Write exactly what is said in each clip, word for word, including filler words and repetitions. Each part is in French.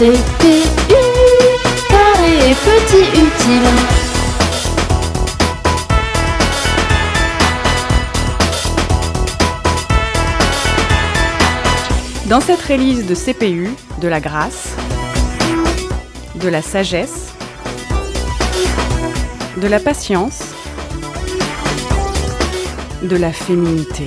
C P U, carré petit utile. Dans cette release de C P U, de la grâce, de la sagesse, de la patience, de la féminité.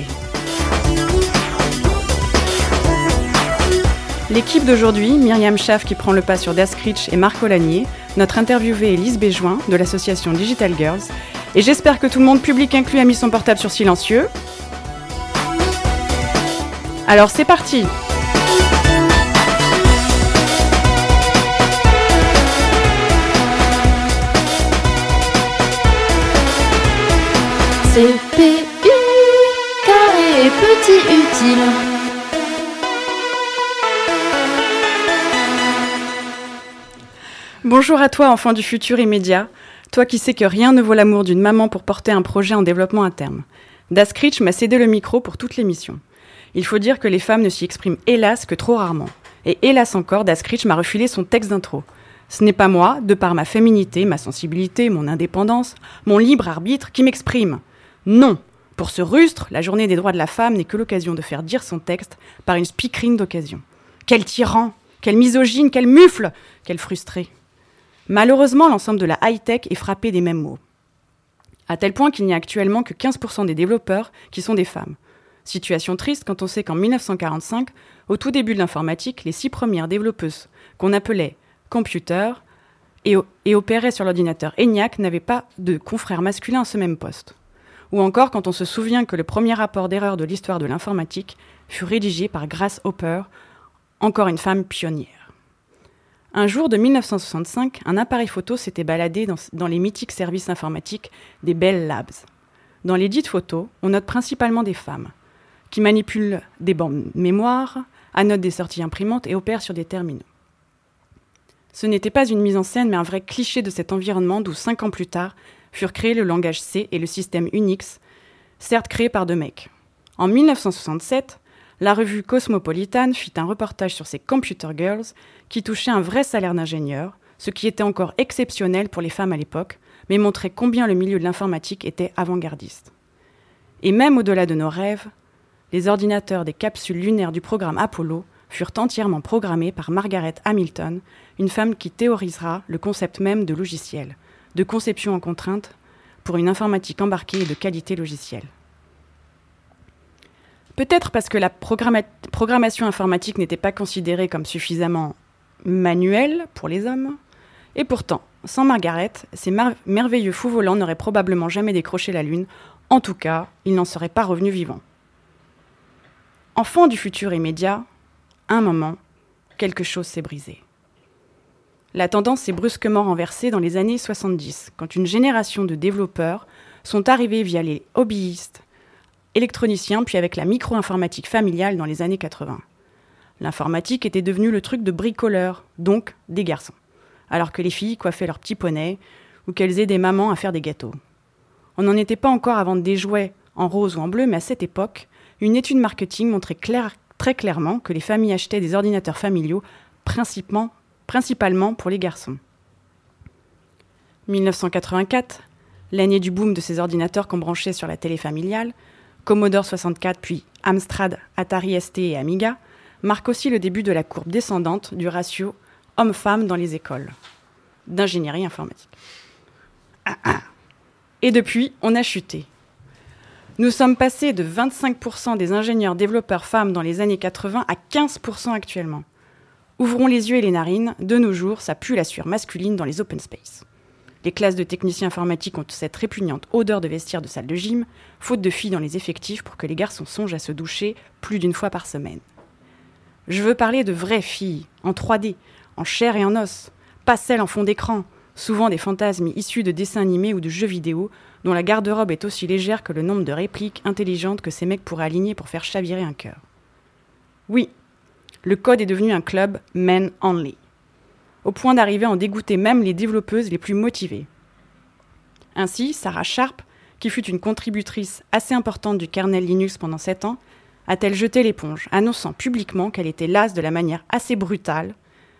L'équipe d'aujourd'hui, Myriam Schaff qui prend le pas sur Dascritch et Marc Olanier, notre interviewée est Lise Béjoin de l'association Digital Girls, et j'espère que tout le monde, public inclus, a mis son portable sur silencieux. Alors c'est parti! C P U, carré petit utile. Bonjour à toi, enfant du futur immédiat, toi qui sais que rien ne vaut l'amour d'une maman pour porter un projet en développement à terme. Dascritch m'a cédé le micro pour toute l'émission. Il faut dire que les femmes ne s'y expriment hélas que trop rarement. Et hélas encore, Dascritch m'a refilé son texte d'intro. Ce n'est pas moi, de par ma féminité, ma sensibilité, mon indépendance, mon libre arbitre, qui m'exprime. Non, pour ce rustre, la journée des droits de la femme n'est que l'occasion de faire dire son texte par une speakerine d'occasion. Quel tyran, quel misogyne, quel mufle, quel frustré. Malheureusement, l'ensemble de la high-tech est frappé des mêmes mots. À tel point qu'il n'y a actuellement que quinze pour cent des développeurs qui sont des femmes. Situation triste quand on sait qu'en dix-neuf cent quarante-cinq, au tout début de l'informatique, les six premières développeuses qu'on appelait « computer » et, et opéraient sur l'ordinateur ENIAC n'avaient pas de confrères masculins à ce même poste. Ou encore quand on se souvient que le premier rapport d'erreur de l'histoire de l'informatique fut rédigé par Grace Hopper, encore une femme pionnière. Un jour de dix-neuf cent soixante-cinq, un appareil photo s'était baladé dans, dans les mythiques services informatiques des Bell Labs. Dans les dites photos, on note principalement des femmes qui manipulent des bandes mémoire, annotent des sorties imprimantes et opèrent sur des terminaux. Ce n'était pas une mise en scène, mais un vrai cliché de cet environnement d'où, cinq ans plus tard, furent créés le langage C et le système Unix, certes créés par deux mecs. En dix-neuf cent soixante-sept, la revue Cosmopolitan fit un reportage sur ces Computer Girls qui touchaient un vrai salaire d'ingénieur, ce qui était encore exceptionnel pour les femmes à l'époque, mais montrait combien le milieu de l'informatique était avant-gardiste. Et même au-delà de nos rêves, les ordinateurs des capsules lunaires du programme Apollo furent entièrement programmés par Margaret Hamilton, une femme qui théorisera le concept même de logiciel, de conception en contrainte pour une informatique embarquée et de qualité logicielle. Peut-être parce que la programma- programmation informatique n'était pas considérée comme suffisamment manuelle pour les hommes, et pourtant, sans Margaret, ces mar- merveilleux fous volants n'auraient probablement jamais décroché la Lune, en tout cas, ils n'en seraient pas revenus vivants. Enfant du futur immédiat, à un moment, quelque chose s'est brisé. La tendance s'est brusquement renversée dans les années soixante-dix, quand une génération de développeurs sont arrivés via les hobbyistes, électroniciens, puis avec la micro-informatique familiale dans les années quatre-vingts. L'informatique était devenue le truc de bricoleurs, donc des garçons, alors que les filles coiffaient leurs petits poneys ou qu'elles aidaient maman à faire des gâteaux. On n'en était pas encore à vendre des jouets en rose ou en bleu, mais à cette époque, une étude marketing montrait clair, très clairement que les familles achetaient des ordinateurs familiaux principalement principalement pour les garçons. dix-neuf cent quatre-vingt-quatre, l'année du boom de ces ordinateurs qu'on branchait sur la télé familiale, Commodore soixante-quatre puis Amstrad, Atari S T et Amiga, marque aussi le début de la courbe descendante du ratio homme-femme dans les écoles d'ingénierie informatique. Ah, ah. Et depuis, on a chuté. Nous sommes passés de vingt-cinq pour cent des ingénieurs développeurs femmes dans les années quatre-vingts à quinze pour cent actuellement. Ouvrons les yeux et les narines, de nos jours, ça pue la sueur masculine dans les open space. Les classes de techniciens informatiques ont cette répugnante odeur de vestiaire de salle de gym, faute de filles dans les effectifs pour que les garçons songent à se doucher plus d'une fois par semaine. Je veux parler de vraies filles, en trois D, en chair et en os, pas celles en fond d'écran, souvent des fantasmes issus de dessins animés ou de jeux vidéo, dont la garde-robe est aussi légère que le nombre de répliques intelligentes que ces mecs pourraient aligner pour faire chavirer un cœur. Oui, le code est devenu un club men only, au point d'arriver à en dégoûter même les développeuses les plus motivées. Ainsi, Sarah Sharp, qui fut une contributrice assez importante du kernel Linux pendant sept ans, a-t-elle jeté l'éponge, annonçant publiquement qu'elle était lasse de la manière assez brutale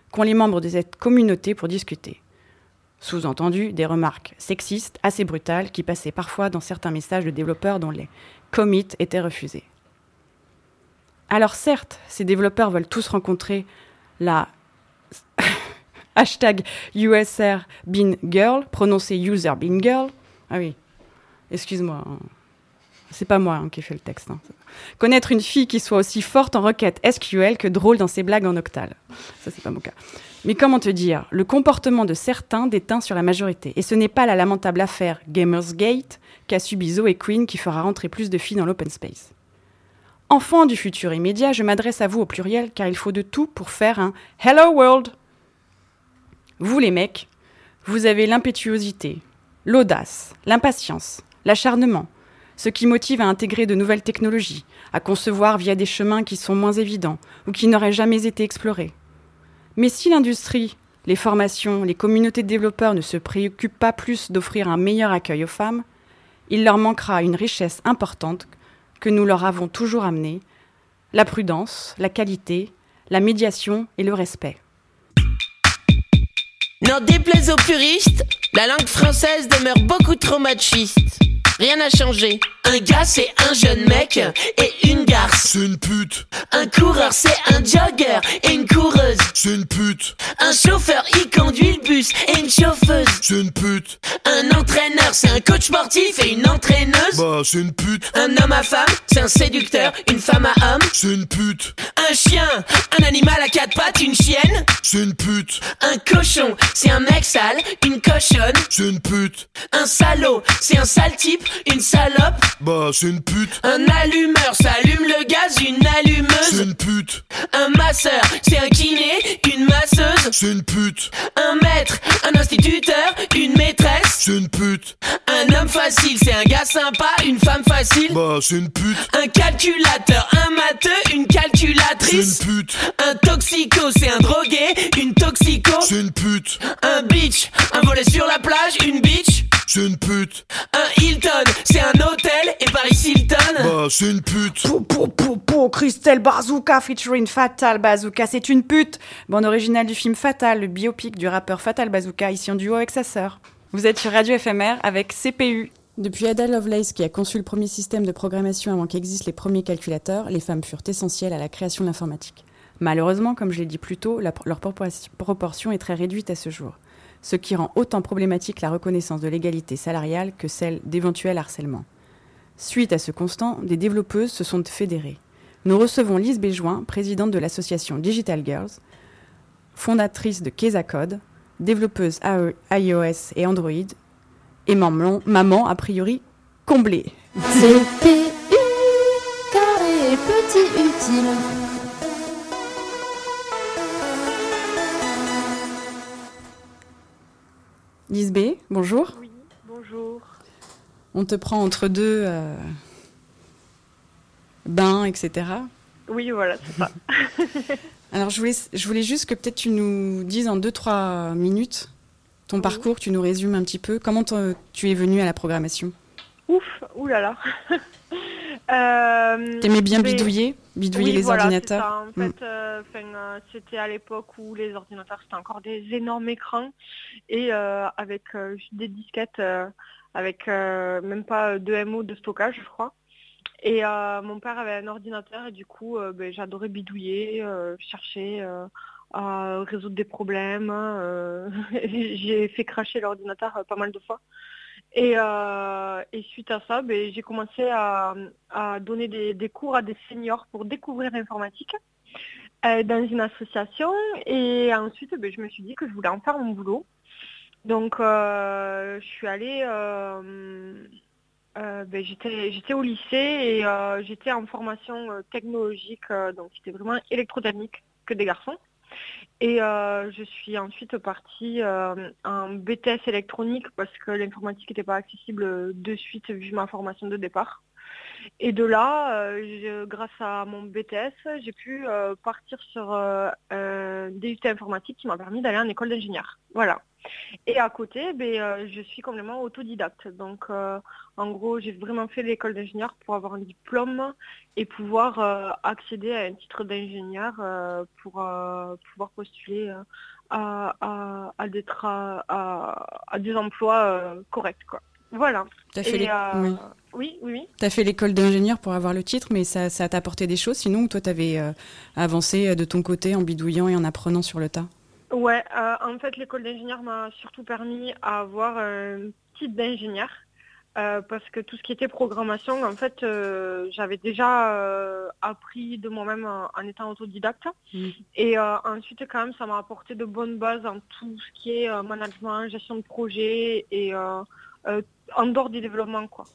qu'ont les membres de cette communauté pour discuter. Sous-entendu, des remarques sexistes assez brutales qui passaient parfois dans certains messages de développeurs dont les commits étaient refusés. Alors certes, ces développeurs veulent tous rencontrer la hashtag U S R Bean Girl, prononcé User Bean Girl. Ah oui, excuse-moi, hein. C'est pas moi hein, qui ai fait le texte. Hein. Connaître une fille qui soit aussi forte en requête S Q L que drôle dans ses blagues en octal. Ça, c'est pas mon cas. Mais comment te dire, le comportement de certains déteint sur la majorité. Et ce n'est pas la lamentable affaire Gamersgate qu'a subi Zoe Quinn qui fera rentrer plus de filles dans l'open space. Enfants du futur immédiat, je m'adresse à vous au pluriel car il faut de tout pour faire un « Hello World ». Vous les mecs, vous avez l'impétuosité, l'audace, l'impatience, l'acharnement, ce qui motive à intégrer de nouvelles technologies, à concevoir via des chemins qui sont moins évidents ou qui n'auraient jamais été explorés. Mais si l'industrie, les formations, les communautés de développeurs ne se préoccupent pas plus d'offrir un meilleur accueil aux femmes, il leur manquera une richesse importante que nous leur avons toujours amenée, la prudence, la qualité, la médiation et le respect. N'en déplaise aux puristes, la langue française demeure beaucoup trop machiste. Rien n'a changé. Un gars, c'est un jeune mec et une garce. C'est une pute. Un coureur, c'est un jogger et une coureuse. C'est une pute. Un chauffeur, il conduit le bus et une chauffeuse. C'est une pute. Un entraîneur, c'est un coach sportif et une entraîneuse. Bah, c'est une pute. Un homme à femme, c'est un séducteur, une femme à homme. C'est une pute. Un chien, un animal à quatre pattes, une chienne. C'est une pute. Un cochon, c'est un mec sale, une cochonne. C'est une pute. Un salaud, c'est un sale type, une salope. Bah, c'est une pute. Un allumeur, ça allume le gaz, une allumeuse. C'est une pute. Un masseur, c'est un kiné, une masseuse. C'est une pute. Un maître, un instituteur, une maîtresse. C'est une pute. Un homme facile, c'est un gars sympa, une femme facile. Bah, c'est une pute. Un calculateur, un matheux, une calculatrice. C'est une pute. Un toxico, c'est un drogué, une toxico. C'est une pute. Un bitch, un volet sur la plage, une bitch. C'est une pute. Un Hilton, c'est un hôtel, et Paris Hilton. Bah, c'est une pute. Pou, pou, pou, pou, Christelle Bazooka featuring Fatal Bazooka, c'est une pute. Bande originale du film Fatal, le biopic du rappeur Fatal Bazooka, ici en duo avec sa sœur. Vous êtes sur Radio F M R avec C P U. Depuis Ada Lovelace qui a conçu le premier système de programmation avant qu'existent les premiers calculateurs, les femmes furent essentielles à la création de l'informatique. Malheureusement, comme je l'ai dit plus tôt, la, leur proportion est très réduite à ce jour, ce qui rend autant problématique la reconnaissance de l'égalité salariale que celle d'éventuels harcèlements. Suite à ce constat, des développeuses se sont fédérées. Nous recevons Lise Béjoin, présidente de l'association Digital Girls, fondatrice de Kesa Code, développeuse iOS et Android, et maman, maman a priori comblée. C P U, carré petit utile. Lise B, bonjour. Oui, bonjour. On te prend entre deux euh, bains, et cetera. Oui, voilà, c'est ça. Alors, je voulais, je voulais juste que peut-être tu nous dises en deux, trois minutes ton oui. parcours, tu nous résumes un petit peu. Comment tu es venue à la programmation ? Ouf, oulala. euh, T'aimais bien mais... bidouiller Bidouiller oui, les voilà, ordinateurs ça. En fait, mm. euh, euh, c'était à l'époque où les ordinateurs, c'était encore des énormes écrans. Et euh, avec euh, des disquettes, euh, avec euh, même pas deux M O de stockage, je crois. Et euh, mon père avait un ordinateur et du coup, euh, ben, j'adorais bidouiller, euh, chercher euh, à résoudre des problèmes. Euh, j'ai fait cracher l'ordinateur euh, pas mal de fois. Et, euh, et suite à ça, ben, j'ai commencé à, à donner des, des cours à des seniors pour découvrir l'informatique euh, dans une association. Et ensuite, ben, je me suis dit que je voulais en faire mon boulot. Donc, euh, je suis allée... Euh, Euh, ben, j'étais, j'étais au lycée et euh, j'étais en formation euh, technologique, euh, donc c'était vraiment électrotechnique que des garçons. Et euh, je suis ensuite partie euh, en B T S électronique parce que l'informatique n'était pas accessible de suite vu ma formation de départ. Et de là, euh, je, grâce à mon B T S, j'ai pu euh, partir sur euh, un D U T informatique qui m'a permis d'aller en école d'ingénieur. Voilà. Et à côté, ben, euh, je suis complètement autodidacte. Donc, euh, en gros, j'ai vraiment fait l'école d'ingénieur pour avoir un diplôme et pouvoir euh, accéder à un titre d'ingénieur euh, pour euh, pouvoir postuler euh, à, à, à, des tra- à, à des emplois euh, corrects, quoi. Voilà. T'as fait, Et, les... euh, oui. oui, oui, oui. T'as fait l'école d'ingénieur pour avoir le titre, mais ça, ça t'a apporté des choses, sinon, ou toi, t'avais euh, avancé de ton côté en bidouillant et en apprenant sur le tas? Ouais, euh, en fait, l'école d'ingénieur m'a surtout permis à avoir un titre d'ingénieur. Euh, parce que tout ce qui était programmation, en fait, euh, j'avais déjà euh, appris de moi-même en, en étant autodidacte. Mmh. Et euh, ensuite, quand même, ça m'a apporté de bonnes bases en tout ce qui est euh, management, gestion de projet et euh, euh, en dehors du développement, quoi.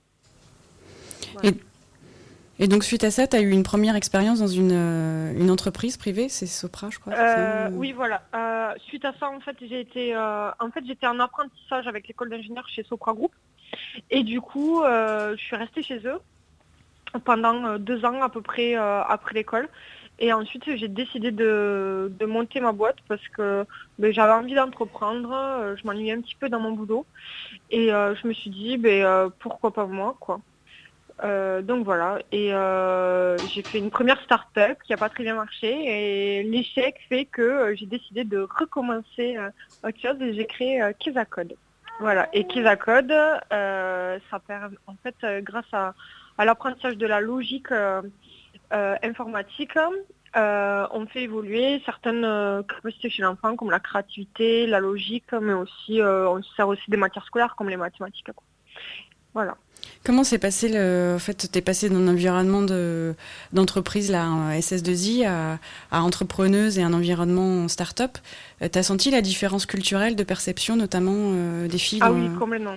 Voilà. Et, et donc, suite à ça, tu as eu une première expérience dans une, euh, une entreprise privée, c'est Sopra, je crois. Euh, oui, voilà. Euh, suite à ça, en fait, j'ai été, euh, en fait, j'étais en apprentissage avec l'école d'ingénieur chez Sopra Group. Et du coup, euh, je suis restée chez eux pendant euh, deux ans à peu près euh, après l'école. Et ensuite, j'ai décidé de, de monter ma boîte parce que ben, j'avais envie d'entreprendre. Euh, je m'ennuyais un petit peu dans mon boulot. Et euh, je me suis dit, ben, euh, pourquoi pas moi, quoi. Euh, donc voilà. Et euh, j'ai fait une première start-up qui n'a pas très bien marché. Et l'échec fait que euh, j'ai décidé de recommencer euh, autre chose et j'ai créé euh, Kesacode. Voilà, et Kesacode, euh, ça permet, en fait, euh, grâce à, à l'apprentissage de la logique euh, euh, informatique, euh, on fait évoluer certaines euh, capacités chez l'enfant, comme la créativité, la logique, mais aussi, euh, on se sert aussi des matières scolaires, comme les mathématiques, quoi. Voilà. Comment s'est passé le... En fait, t'es passé d'un environnement de... d'entreprise, là, S S deux I, à... à entrepreneuse et un environnement start-up. Euh, t'as senti la différence culturelle de perception, notamment euh, des filles Ah dans... oui, complètement.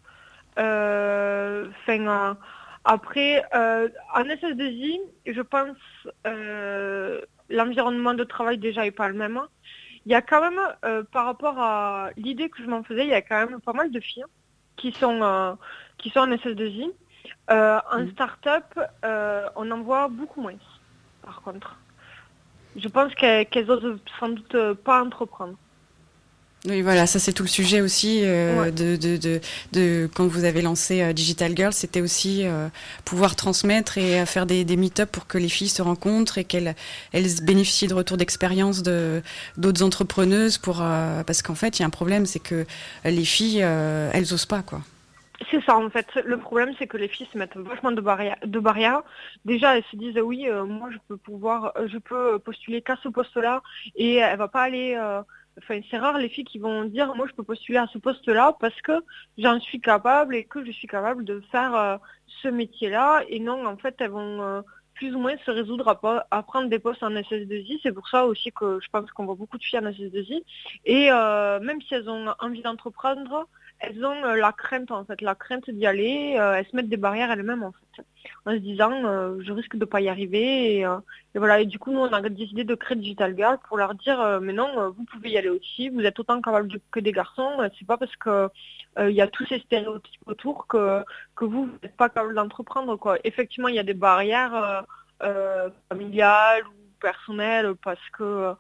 Euh, euh, après, euh, en S S deux I, je pense euh, l'environnement de travail déjà n'est pas le même. Il y a quand même, euh, par rapport à l'idée que je m'en faisais, il y a quand même pas mal de filles qui sont, euh, qui sont en S S deux I. Euh, en mmh. start-up, euh, on en voit beaucoup moins, par contre. Je pense qu'elles, qu'elles osent sans doute pas entreprendre. Oui, voilà, ça c'est tout le sujet aussi euh, ouais. de, de, de, de quand vous avez lancé euh, Digital Girls, c'était aussi euh, pouvoir transmettre et euh, faire des, des meet-up pour que les filles se rencontrent et qu'elles elles bénéficient de retours d'expérience de d'autres entrepreneuses pour euh, parce qu'en fait il y a un problème, c'est que les filles euh, elles osent pas, quoi. C'est ça en fait. Le problème c'est que les filles se mettent vachement de barrières. De barrières. Déjà elles se disent oui, euh, moi je peux pouvoir, je peux postuler qu'à ce poste-là et elle va pas aller. Euh, Enfin, c'est rare les filles qui vont dire moi je peux postuler à ce poste-là parce que j'en suis capable et que je suis capable de faire euh, ce métier-là. Et non, en fait, elles vont euh, plus ou moins se résoudre à, à prendre des postes en S S deux I. C'est pour ça aussi que je pense qu'on voit beaucoup de filles en S S deux I. Et euh, même si elles ont envie d'entreprendre, elles ont euh, la crainte en fait, la crainte d'y aller. Euh, elles se mettent des barrières elles-mêmes en fait, en se disant euh, je risque de pas y arriver. Et, euh, et voilà. Et du coup, nous on a décidé de créer Digital Girl pour leur dire euh, mais non, euh, vous pouvez y aller aussi. Vous êtes autant capables de, que des garçons. Euh, c'est pas parce que il euh, y a tous ces stéréotypes autour que que vous n'êtes pas capable d'entreprendre, quoi. Effectivement, il y a des barrières euh, euh, familiales ou personnelles parce que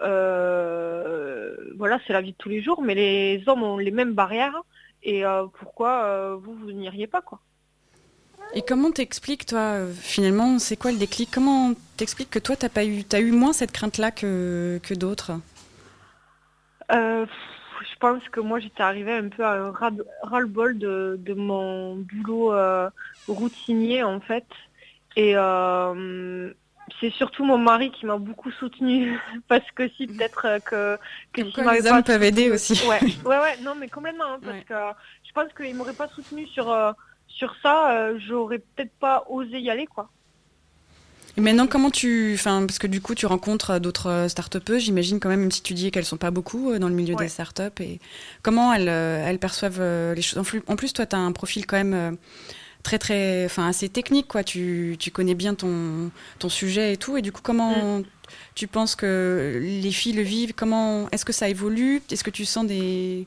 euh, voilà, c'est la vie de tous les jours. Mais les hommes ont les mêmes barrières. Et euh, pourquoi euh, vous, vous n'iriez pas, quoi. Et comment t'expliques, toi, euh, finalement, c'est quoi le déclic? Comment t'expliques que toi, t'as pas eu, t'as eu moins cette crainte-là que, que d'autres? euh, Je pense que moi, j'étais arrivée un peu à un ras-le-bol de, de mon boulot euh, routinier, en fait. Et euh, c'est surtout mon mari qui m'a beaucoup soutenue parce que si peut-être que que si les hommes peuvent aider aussi. Ouais, ouais, ouais, non, mais complètement, hein, parce ouais. que je pense qu'il m'aurait pas soutenue sur euh, sur ça, euh, j'aurais peut-être pas osé y aller, quoi. Et maintenant, comment tu, enfin, parce que du coup, tu rencontres d'autres start-upeuses, j'imagine quand même, même si tu dis qu'elles sont pas beaucoup dans le milieu ouais. des start-up, et comment elles, elles perçoivent les choses. En plus, toi, tu as un profil quand même très très enfin assez technique, quoi. Tu, tu connais bien ton ton sujet et tout, et du coup comment mmh. tu penses que les filles le vivent? Comment est-ce que ça évolue? Est-ce que tu sens des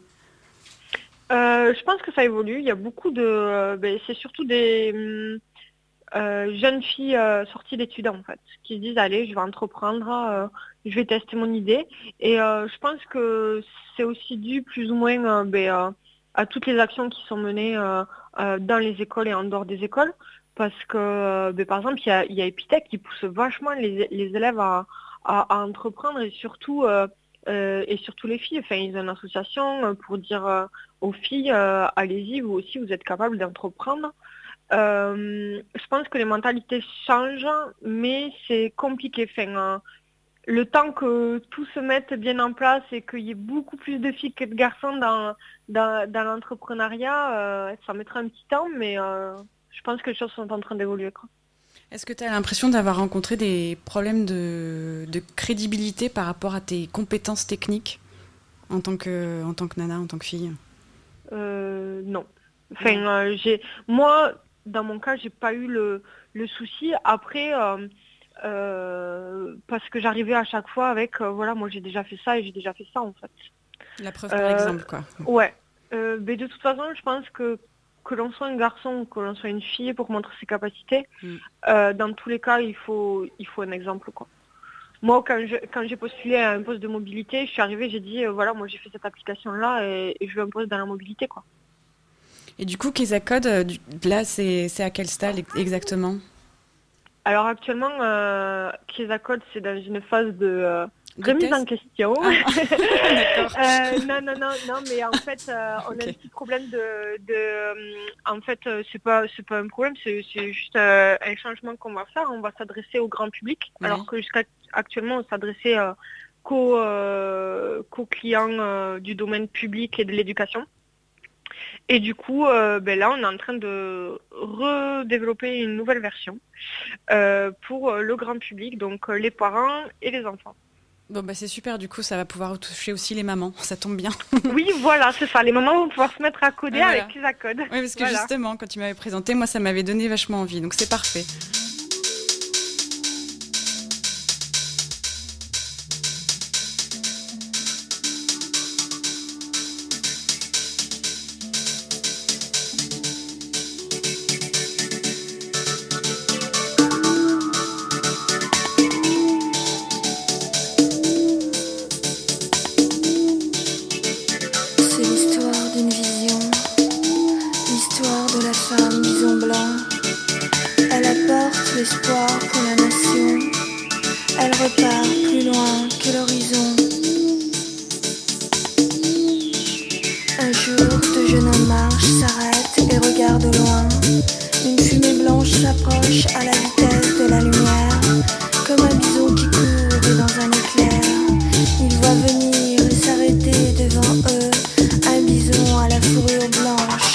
euh, je pense que ça évolue. Il y a beaucoup de euh, ben, c'est surtout des euh, jeunes filles euh, sorties d'études en fait qui se disent allez je vais entreprendre, euh, je vais tester mon idée. Et euh, je pense que c'est aussi dû plus ou moins euh, ben, euh, à toutes les actions qui sont menées euh, euh, dans les écoles et en dehors des écoles. Parce que, euh, ben, par exemple, il y a, il y a Epitech qui pousse vachement les, les élèves à, à, à entreprendre et surtout, euh, euh, et surtout les filles. Enfin, ils ont une association pour dire euh, aux filles, euh, allez-y, vous aussi, vous êtes capables d'entreprendre. Euh, je pense que les mentalités changent, mais c'est compliqué. Enfin, euh, le temps que tout se mette bien en place et qu'il y ait beaucoup plus de filles que de garçons dans, dans, dans l'entrepreneuriat, euh, ça mettra un petit temps, mais euh, je pense que les choses sont en train d'évoluer, quoi. Est-ce que tu as l'impression d'avoir rencontré des problèmes de, de crédibilité par rapport à tes compétences techniques en tant que, en tant que nana, en tant que fille ? euh, Non. Enfin, euh, j'ai, moi, dans mon cas, j'ai pas eu le, le souci. Après, euh, euh, parce que j'arrivais à chaque fois avec, euh, voilà, moi j'ai déjà fait ça et j'ai déjà fait ça en fait. La preuve par Euh, exemple, quoi. Ouais. Euh, mais de toute façon, je pense que que l'on soit un garçon ou que l'on soit une fille pour montrer ses capacités, mm. euh, dans tous les cas, il faut, il faut un exemple, quoi. Moi, quand, je, quand j'ai postulé à un poste de mobilité, je suis arrivée, j'ai dit, euh, voilà, moi j'ai fait cette application-là et, et je veux un poste dans la mobilité, quoi. Et du coup, Kesacode, là, c'est, c'est à quel stade exactement ? Alors actuellement, euh, Kesacode, c'est dans une phase de... Euh, remise en question. Ah. euh, non, non, non, non, mais en fait, euh, on okay. a un petit problème de, de euh, en fait, euh, c'est pas, c'est pas un problème, c'est, c'est juste euh, un changement qu'on va faire. On va s'adresser au grand public, oui. alors que jusqu'à actuellement, on s'adressait euh, qu'aux, euh, qu'aux clients euh, du domaine public et de l'éducation. Et du coup, euh, ben là, on est en train de redévelopper une nouvelle version euh, pour le grand public, donc les parents et les enfants. Bon bah c'est super, du coup ça va pouvoir toucher aussi les mamans, ça tombe bien. Oui voilà, c'est ça, les mamans vont pouvoir se mettre à coder ah, voilà. avec Kesacode. Oui parce que voilà. Justement, quand tu m'avais présenté, moi ça m'avait donné vachement envie, donc c'est parfait. L'espoir pour la nation, elle repart plus loin que l'horizon. Un jour, deux jeunes hommes marchent, s'arrêtent et regardent au loin. Une fumée blanche s'approche à la vitesse de la lumière, comme un bison qui court dans un éclair. Ils voient venir et s'arrêter devant eux, un bison à la fourrure blanche.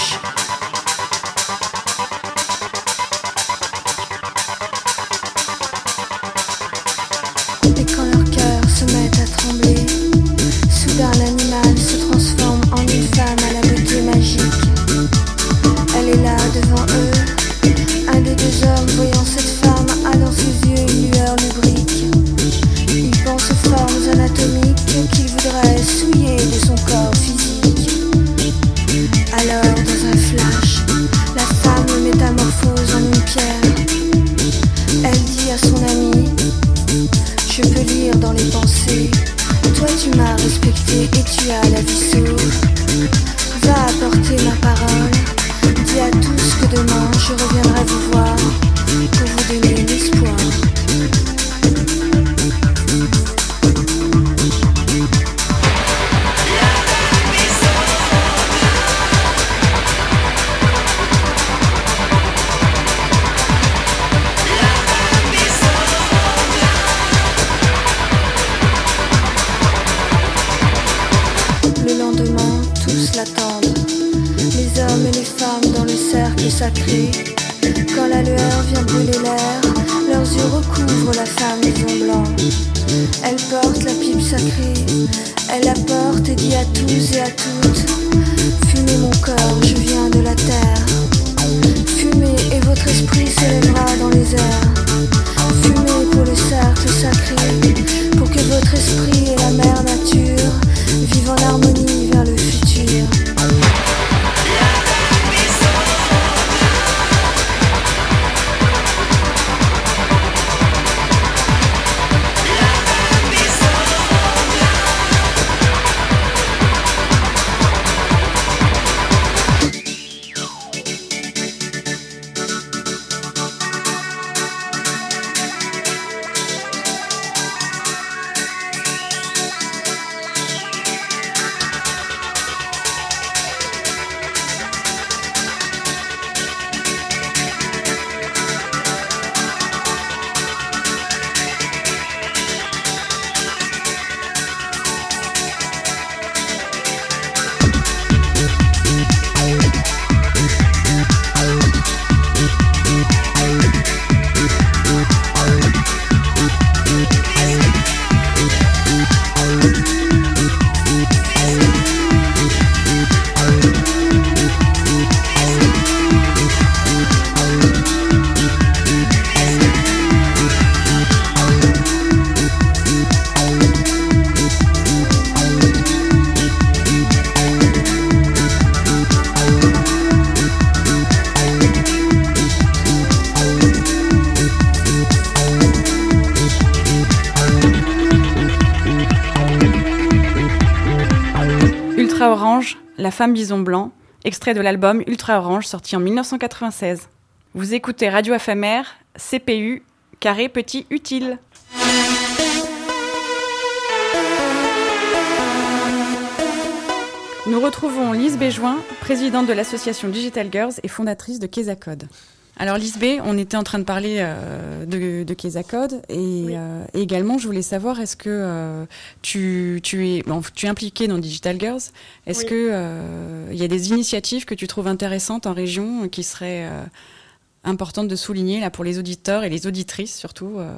Be Ultra Orange, La femme bison blanc, extrait de l'album Ultra Orange sorti en dix-neuf cent quatre-vingt-seize. Vous écoutez Radio Éphémère, C P U, carré petit utile. Nous retrouvons Lise Béjoin, présidente de l'association Digital Girls et fondatrice de Kesacode. Alors Lise B, on était en train de parler euh, de, de Kesacode et, oui. euh, et également je voulais savoir est-ce que euh, tu, tu, es, bon, tu es impliquée dans Digital Girls, est-ce oui. que il euh, y a des initiatives que tu trouves intéressantes en région qui seraient euh, importantes de souligner là pour les auditeurs et les auditrices surtout, euh,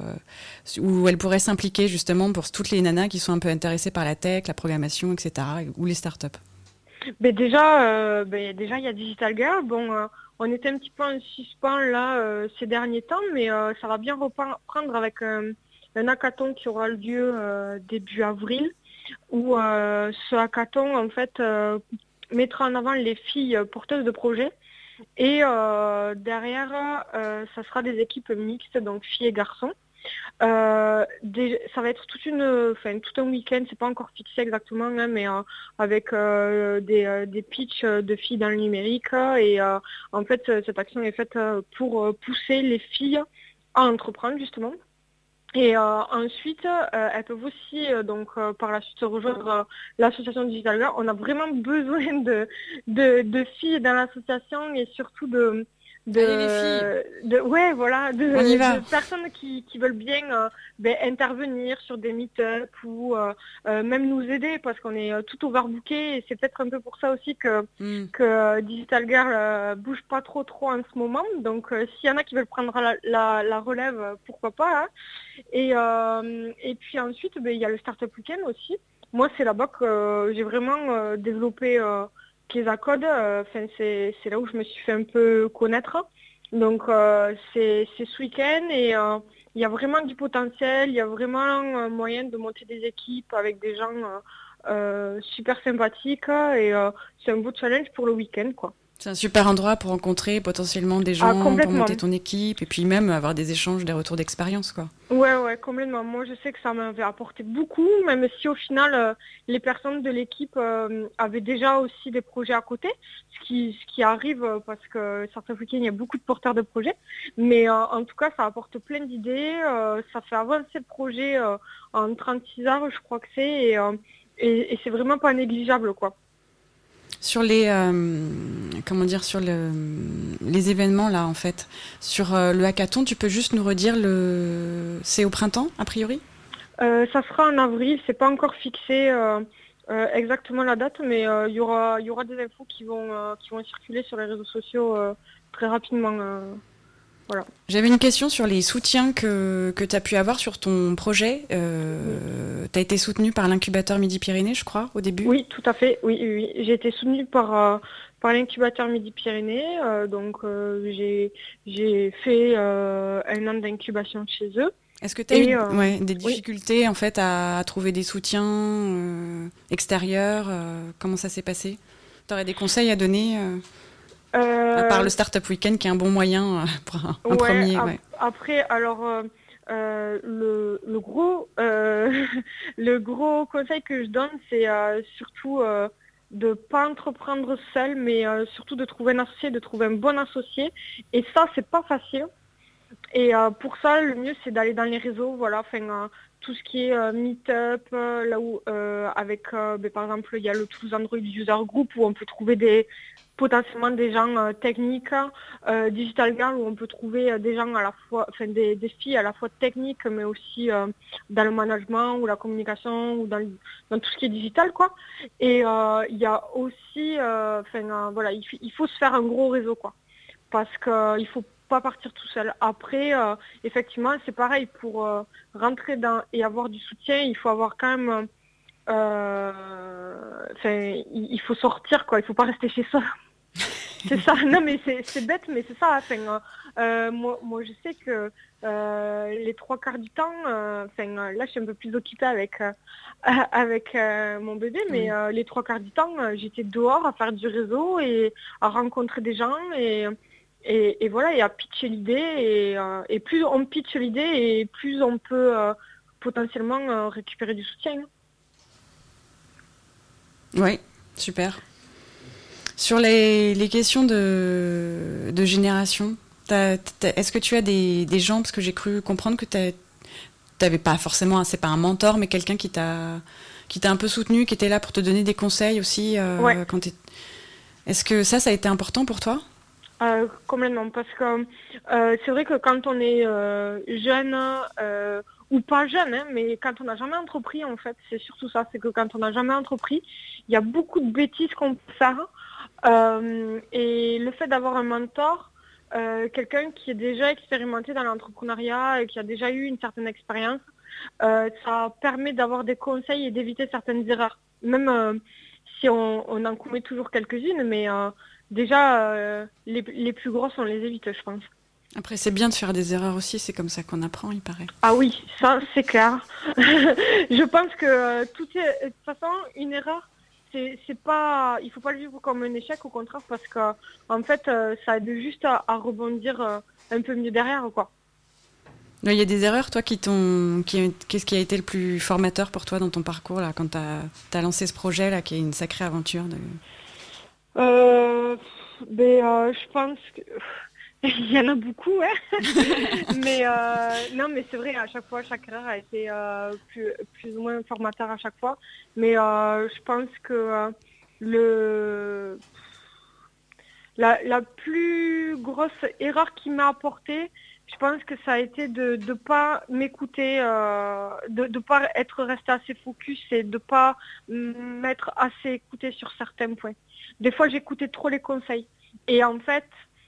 où elles pourraient s'impliquer justement pour toutes les nanas qui sont un peu intéressées par la tech, la programmation, et cetera, ou les startups? Mais déjà, euh, ben, déjà il y a Digital Girls. Bon, euh, on était un petit peu en suspens là euh, ces derniers temps, mais euh, ça va bien reprendre avec euh, un hackathon qui aura lieu euh, début avril, où euh, ce hackathon en fait euh, mettra en avant les filles porteuses de projets. Et euh, derrière, euh, ça sera des équipes mixtes, donc filles et garçons. Euh, des, ça va être toute une, enfin tout un week-end, c'est pas encore fixé exactement, hein, mais euh, avec euh, des, euh, des pitchs de filles dans le numérique et euh, en fait cette action est faite pour pousser les filles à entreprendre justement. Et euh, ensuite, euh, elles peuvent aussi euh, donc euh, par la suite rejoindre euh, l'association Digital Girls. On a vraiment besoin de, de, de filles dans l'association et surtout de De, Allez les filles. de ouais voilà de, On y va. de personnes qui, qui veulent bien euh, ben, intervenir sur des meet-up ou euh, euh, même nous aider parce qu'on est euh, tout overbooké et c'est peut-être un peu pour ça aussi que, mm. que euh, Digital Girls euh, bouge pas trop trop en ce moment, donc euh, s'il y en a qui veulent prendre la, la, la relève, pourquoi pas hein. et, euh, et puis ensuite ben, il y a le Startup Weekend aussi. Moi c'est là-bas que euh, j'ai vraiment euh, développé euh, Kesacode, euh, c'est, c'est là où je me suis fait un peu connaître. Donc euh, c'est, c'est ce week-end et il euh, y a vraiment du potentiel, il y a vraiment un moyen de monter des équipes avec des gens euh, euh, super sympathiques et euh, c'est un beau challenge pour le week-end quoi. C'est un super endroit pour rencontrer potentiellement des gens, ah, pour monter ton équipe et puis même avoir des échanges, des retours d'expérience quoi. Ouais, ouais, complètement. Moi, je sais que ça m'avait apporté beaucoup, même si au final, euh, les personnes de l'équipe euh, avaient déjà aussi des projets à côté, ce qui, ce qui arrive euh, parce que certains week-ends, il y a beaucoup de porteurs de projets. Mais euh, en tout cas, ça apporte plein d'idées, euh, ça fait avancer le projet euh, en trente-six heures, je crois que c'est, et, euh, et, et c'est vraiment pas négligeable, quoi. Sur les euh, comment dire sur le, les événements là en fait sur euh, le hackathon, tu peux juste nous redire le c'est au printemps a priori euh, ça sera en avril, c'est pas encore fixé euh, euh, exactement la date, mais il euh, y aura il y aura des infos qui vont euh, qui vont circuler sur les réseaux sociaux euh, très rapidement. Euh, voilà. J'avais une question sur les soutiens que, que tu as pu avoir sur ton projet. Euh, oui. Tu as été soutenue par l'incubateur Midi-Pyrénées, je crois, au début ? Oui, tout à fait. Oui, oui, oui. J'ai été soutenue par, euh, par l'incubateur Midi-Pyrénées. Euh, donc, euh, j'ai, j'ai fait euh, un an d'incubation chez eux. Est-ce que tu as eu euh, ouais, des difficultés oui. en fait, à, à trouver des soutiens euh, extérieurs euh, Comment ça s'est passé ? Tu aurais des conseils à donner euh Euh... À part le Startup Weekend qui est un bon moyen pour un, un ouais, premier. Ap- ouais. Après, alors euh, euh, le, le gros euh, le gros conseil que je donne, c'est euh, surtout euh, de pas entreprendre seul, mais euh, surtout de trouver un associé, de trouver un bon associé. Et ça, c'est pas facile. Et euh, pour ça, le mieux, c'est d'aller dans les réseaux, voilà, enfin. Euh, tout ce qui est euh, meet-up, euh, là où euh, avec euh, ben, par exemple il y a le Toulouse Android User Group où on peut trouver des potentiellement des gens euh, techniques, euh, Digital Girls où on peut trouver euh, des gens à la fois, enfin des, des filles à la fois techniques mais aussi euh, dans le management ou la communication ou dans, dans tout ce qui est digital quoi. Et euh, il y a aussi, enfin euh, euh, voilà, il, il faut se faire un gros réseau quoi, parce que euh, il faut pas partir tout seul. Après, euh, effectivement, c'est pareil, pour euh, rentrer dans et avoir du soutien, il faut avoir quand même... Euh, il, il faut sortir, quoi. Il faut pas rester chez soi. C'est ça. Non, mais c'est, c'est bête, mais c'est ça. Enfin, euh, moi, moi, je sais que euh, les trois quarts du temps, euh, enfin, là, je suis un peu plus occupée avec, euh, avec euh, mon bébé, mais mmh. euh, les trois quarts du temps, euh, j'étais dehors à faire du réseau et à rencontrer des gens et... Et, et voilà, et à pitcher l'idée, et, euh, et plus on pitch l'idée, et plus on peut euh, potentiellement euh, récupérer du soutien. Oui, Super. Sur les, les questions de, de génération, t'as, t'as, est-ce que tu as des, des gens, parce que j'ai cru comprendre que tu n'avais pas forcément, c'est pas un mentor, mais quelqu'un qui t'a, qui t'a un peu soutenu, qui était là pour te donner des conseils aussi euh, ouais. quand t'es... Est-ce que ça, ça a été important pour toi ? euh, Complètement, parce que euh, c'est vrai que quand on est euh, jeune, euh, ou pas jeune, hein, mais quand on n'a jamais entrepris, en fait, c'est surtout ça, c'est que quand on n'a jamais entrepris, il y a beaucoup de bêtises qu'on peut faire. Euh, et le fait d'avoir un mentor, euh, quelqu'un qui est déjà expérimenté dans l'entrepreneuriat et qui a déjà eu une certaine expérience, euh, ça permet d'avoir des conseils et d'éviter certaines erreurs. Même euh, si on, on en commet toujours quelques-unes, mais euh, déjà, euh, les, les plus grosses, on les évite, je pense. Après, c'est bien de faire des erreurs aussi, c'est comme ça qu'on apprend, il paraît. Ah oui, ça, c'est clair. Je pense que euh, tout est, de toute façon, une erreur, c'est, c'est pas, il faut pas le vivre comme un échec, au contraire, parce que en fait, euh, ça aide juste à, à rebondir euh, un peu mieux derrière, quoi. Il y a des erreurs, toi, qui t'ont, qui, qu'est-ce qui a été le plus formateur pour toi dans ton parcours, là, quand t'as, t'as lancé ce projet, là, qui est une sacrée aventure de... Euh, ben, euh, je pense que il y en a beaucoup, hein. mais euh, non, mais c'est vrai, à chaque fois, chaque erreur a été euh, plus, plus ou moins formateur à chaque fois. Mais euh, je pense que euh, le la, la plus grosse erreur qui m'a apporté, je pense que ça a été de ne pas m'écouter, euh, de ne pas être resté assez focus et de ne pas m'être assez écouté sur certains points. Des fois, j'écoutais trop les conseils. Et en fait,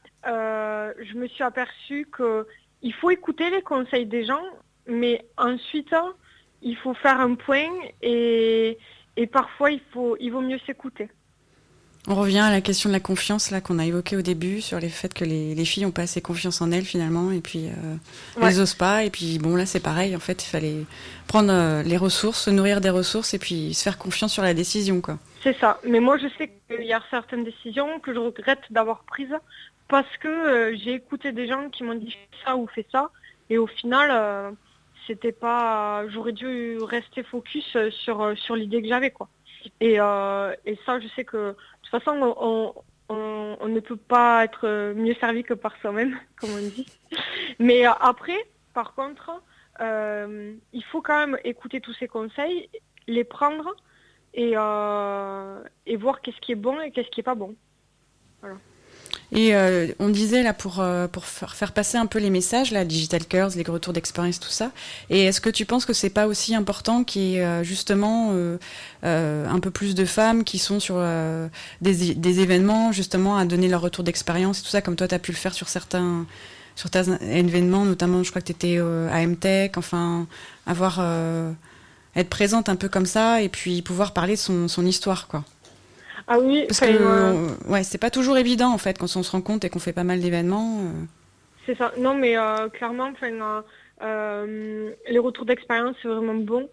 euh, je me suis aperçue qu'il faut écouter les conseils des gens, mais ensuite, il faut faire un point et, et parfois, il, faut, il vaut mieux s'écouter. On revient à la question de la confiance là qu'on a évoquée au début, sur les faits que les, les filles n'ont pas assez confiance en elles finalement, et puis euh, ouais. elles osent pas, et puis bon là c'est pareil, en fait il fallait prendre euh, les ressources, se nourrir des ressources et puis se faire confiance sur la décision, quoi. C'est ça, mais moi je sais qu'il y a certaines décisions que je regrette d'avoir prises parce que euh, j'ai écouté des gens qui m'ont dit fais ça ou fais ça, et au final euh, c'était pas, j'aurais dû rester focus sur, sur l'idée que j'avais, quoi. Et, euh, et ça, je sais que de toute façon, on, on, on ne peut pas être mieux servi que par soi-même, comme on dit. Mais après, par contre, euh, il faut quand même écouter tous ces conseils, les prendre et, euh, et voir qu'est-ce qui est bon et qu'est-ce qui n'est pas bon. Voilà. Et euh, on disait là pour, euh, pour faire passer un peu les messages, là, Digital Girls, les retours d'expérience, tout ça. Et est-ce que tu penses que c'est pas aussi important qu'il y ait euh, justement euh, euh, un peu plus de femmes qui sont sur euh, des, des événements justement à donner leur retour d'expérience et tout ça, comme toi tu as pu le faire sur certains, sur certains événements, notamment je crois que tu étais euh, à M-Tech, enfin avoir euh, être présente un peu comme ça et puis pouvoir parler de son, son histoire, quoi. Ah oui, parce que euh... ouais, c'est pas toujours évident en fait quand on se rend compte et qu'on fait pas mal d'événements. Euh... C'est ça. Non, mais euh, clairement, euh, euh, les retours d'expérience c'est vraiment bon.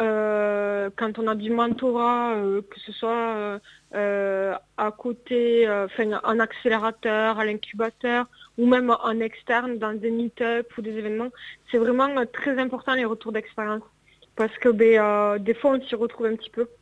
Euh, quand on a du mentorat, euh, que ce soit euh, à côté, enfin euh, en accélérateur, à l'incubateur, ou même en externe dans des meet-up ou des événements, c'est vraiment euh, très important les retours d'expérience parce que ben, euh, des fois on s'y retrouve un petit peu.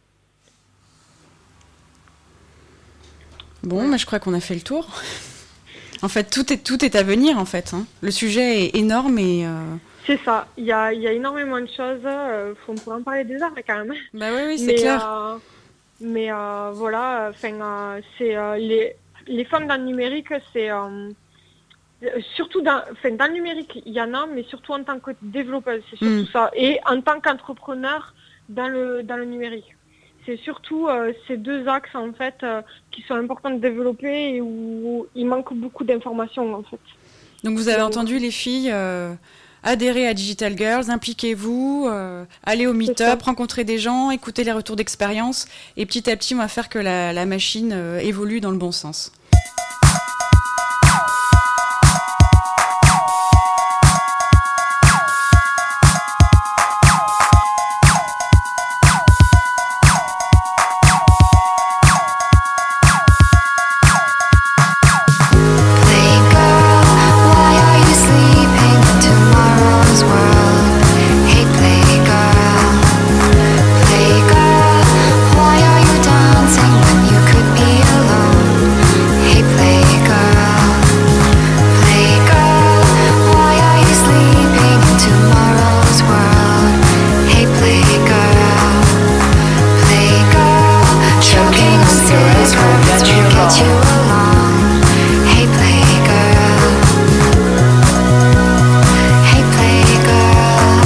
Bon, mais je crois qu'on a fait le tour. En fait, tout est, tout est à venir, en fait. Hein. Le sujet est énorme et... Euh... C'est ça. Il y a, il y a énormément de choses. Euh, on pourrait en parler des heures, quand même. Bah oui, oui, c'est mais, clair. Euh, mais euh, voilà, euh, c'est euh, les, les femmes dans le numérique, c'est... Euh, surtout dans, dans le numérique, il y en a, mais surtout en tant que développeuse, c'est surtout mm. ça. Et en tant qu'entrepreneur dans le, dans le numérique. C'est surtout euh, ces deux axes en fait euh, qui sont importants de développer et où il manque beaucoup d'informations en fait. Donc vous avez Donc, entendu les filles, euh, adhérez à Digital Girls, impliquez-vous, euh, allez au meet-up, rencontrez des gens, écoutez les retours d'expérience et petit à petit on va faire que la, la machine euh, évolue dans le bon sens. Dancing with get you along. Hey playgirl. Hey playgirl.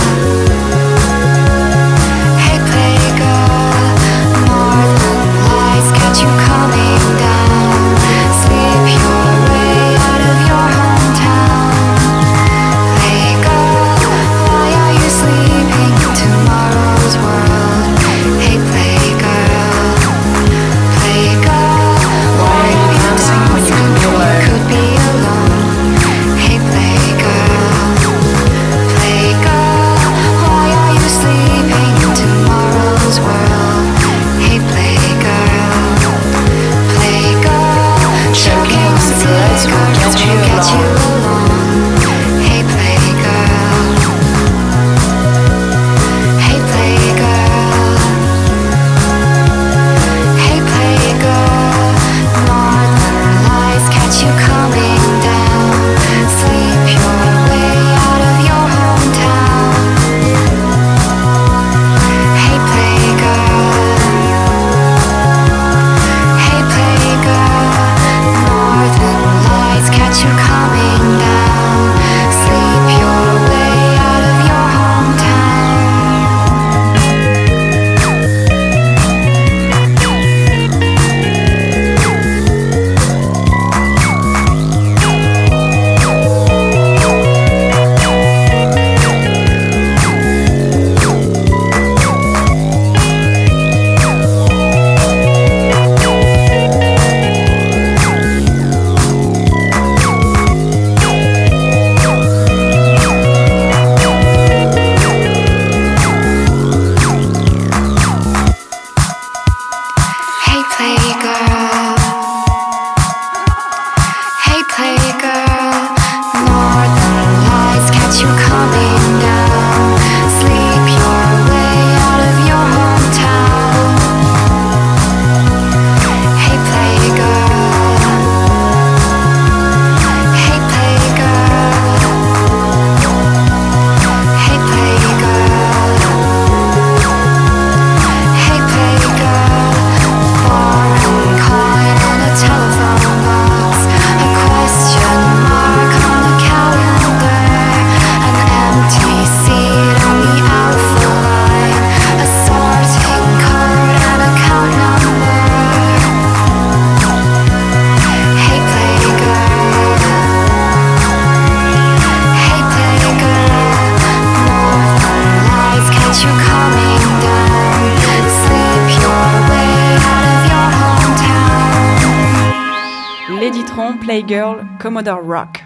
Hey playgirl. Northern lights get you coming down. Sleep your way out of your hometown. Playgirl, why are you sleeping in tomorrow's world? Hey playgirl. Playgirl, why are you dancing when you could be alone? Could be alone. Hey playgirl. Playgirl, why are you sleeping in tomorrow's world? Hey playgirl. Playgirl, choking on cigarettes will get you get you along. Hey playgirl. Hey playgirl. Hey playgirl. Northern lights catch you coming down. Sleep your way out of your hometown. Hey playgirl. Hey playgirl. Northern lights catch you coming down. Sleep your way out of your hometown. Hey playgirl. Hey playgirl. Northern lights catch you coming down. Sleep your way out of your hometown. Hey playgirl. Hey playgirl. Hey playgirl. Hey playgirl. Foreign coin on a telephone box. A question mark on a calendar. An empty seat on the alpha line. A sorting code and a count number. Hey playgirl. Hey playgirl. Northern lights catch you coming down. Sleep your way out of your hometown. Lady Tron, Playgirl, Commodore Rock.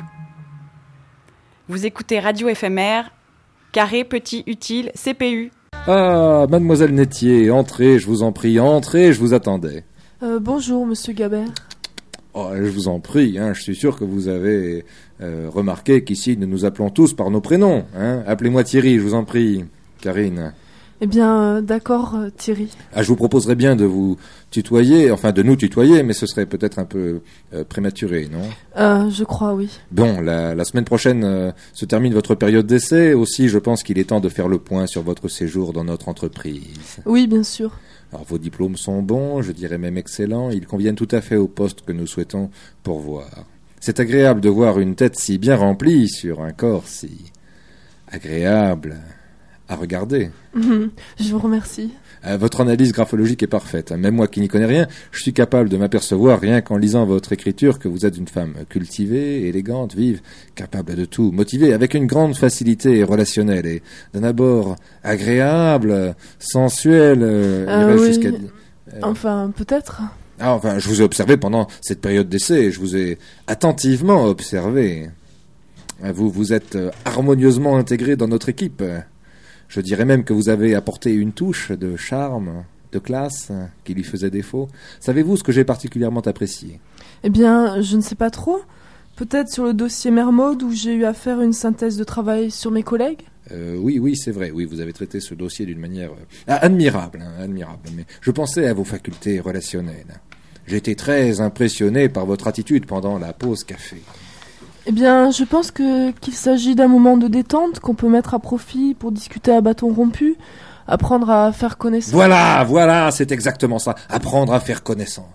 Vous écoutez Radio F M R, carré, petit, utile, C P U. Ah, mademoiselle Nettier, entrez, je vous en prie, entrez, je vous attendais. Euh, bonjour, monsieur Gabert. Oh, je vous en prie, hein, je suis sûr que vous avez euh, remarqué qu'ici nous nous appelons tous par nos prénoms. Hein. Appelez-moi Thierry, je vous en prie. Karine. Eh bien, euh, d'accord, euh, Thierry. Ah, je vous proposerais bien de vous tutoyer, enfin de nous tutoyer, mais ce serait peut-être un peu euh, prématuré, non ? Euh, je crois, oui. Bon, la, la semaine prochaine euh, se termine votre période d'essai. Aussi, je pense qu'il est temps de faire le point sur votre séjour dans notre entreprise. Oui, bien sûr. Alors, vos diplômes sont bons, je dirais même excellents. Ils conviennent tout à fait au poste que nous souhaitons pourvoir. C'est agréable de voir une tête si bien remplie sur un corps si agréable à regarder. Mmh, je vous remercie. Euh, votre analyse graphologique est parfaite. Même moi qui n'y connais rien, je suis capable de m'apercevoir, rien qu'en lisant votre écriture, que vous êtes une femme cultivée, élégante, vive, capable de tout, motivée, avec une grande facilité relationnelle et d'un abord agréable, sensuel, euh, Euh, oui. jusqu'à... euh, Enfin, peut-être. Ah, enfin, je vous ai observé pendant cette période d'essai, je vous ai attentivement observé. Vous vous êtes euh, harmonieusement intégré dans notre équipe. Je dirais même que vous avez apporté une touche de charme, de classe, qui lui faisait défaut. Savez-vous ce que j'ai particulièrement apprécié ? Eh bien, je ne sais pas trop. Peut-être sur le dossier Mermode où j'ai eu à faire une synthèse de travail sur mes collègues ? Euh, oui, oui, c'est vrai. Oui, vous avez traité ce dossier d'une manière euh, ah, admirable, hein, admirable. Mais je pensais à vos facultés relationnelles. J'ai été très impressionné par votre attitude pendant la pause café. Eh bien, je pense que qu'il s'agit d'un moment de détente qu'on peut mettre à profit pour discuter à bâton rompu, apprendre à faire connaissance. Voilà, voilà, c'est exactement ça. Apprendre à faire connaissance.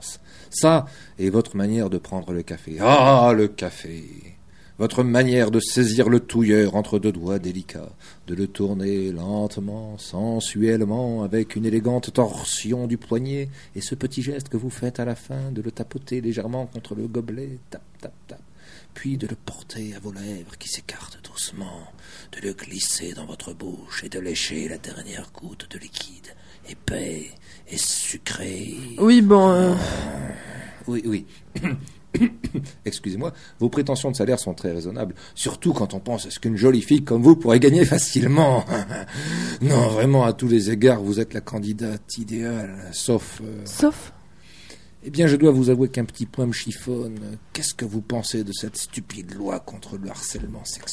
Ça, et votre manière de prendre le café. Ah, le café! Votre manière de saisir le touilleur entre deux doigts délicats, de le tourner lentement, sensuellement, avec une élégante torsion du poignet, et ce petit geste que vous faites à la fin, de le tapoter légèrement contre le gobelet, tap, tap, tap, puis de le porter à vos lèvres qui s'écartent doucement, de le glisser dans votre bouche et de lécher la dernière goutte de liquide, épais et sucré. Oui, bon... Euh... Oui, oui. Excusez-moi, vos prétentions de salaire sont très raisonnables, surtout quand on pense à ce qu'une jolie fille comme vous pourrait gagner facilement. Non, vraiment, à tous les égards, vous êtes la candidate idéale, sauf... Euh... Sauf Eh bien, je dois vous avouer qu'un petit point me chiffonne. Qu'est-ce que vous pensez de cette stupide loi contre le harcèlement sexuel ?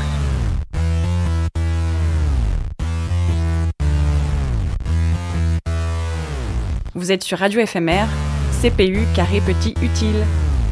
Vous êtes sur Radio F M R, C P U carré petit utile.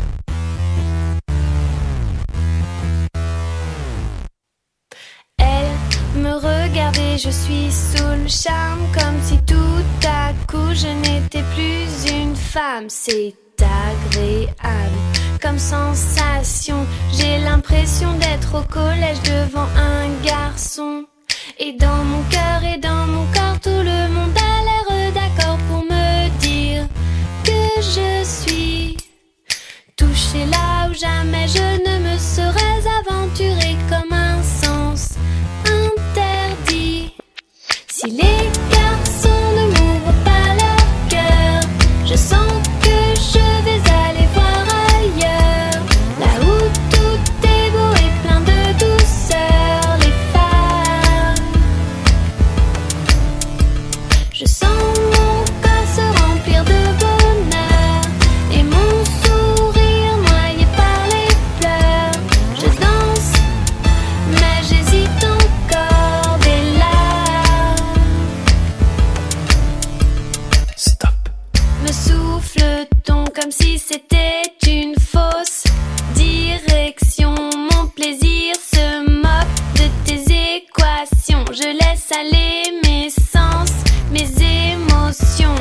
Elle me regardait, je suis sous le charme, comme si tout à coup je n'étais plus une femme. C'est agréable comme sensation, j'ai l'impression d'être au collège devant un garçon. Et dans mon cœur et dans mon corps, tout le monde a l'air d'accord pour me dire que je suis touchée là où jamais je ne me serais aventurée, comme un sens interdit. Si les garçons ne m'ouvrent pas leur cœur, je sens que je vais aller voir ailleurs, là où tout est beau et plein de douceur. Les femmes, je sens mon corps se remplir de bonheur et mon sourire noyé par les pleurs. Je danse, mais j'hésite encore, des larmes Stop. me souffle-t-on comme si c'était une fausse direction. Mon plaisir se moque de tes équations. Je laisse aller mes sens, mes émotions.